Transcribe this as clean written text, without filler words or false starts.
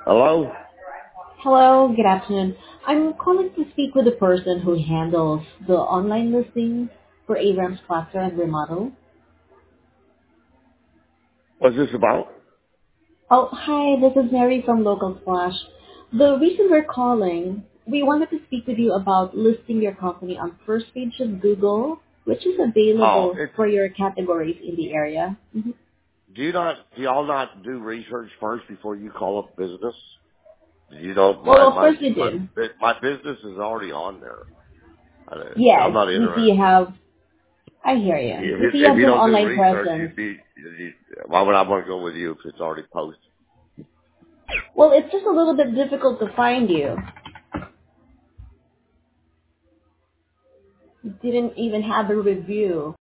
Hello? Hello, good afternoon. I'm calling to speak with the person who handles the online listings for Abrams Plaza and Remodel. What's this about? Oh, hi, this is Mary from Local Splash. The reason we're calling, we wanted to speak with you about listing your company on first page of Google, which is Oh, available for your categories in the area. do y'all not do research first before you call up business? You know, Well, of course we do. my business is already on there. I'm Yes, not we see you interested. have, I hear you. We see you If have you some don't do online research, presence. why would I want to go with you if it's already posted? Well, it's just a little bit difficult to find you. You didn't even have a review.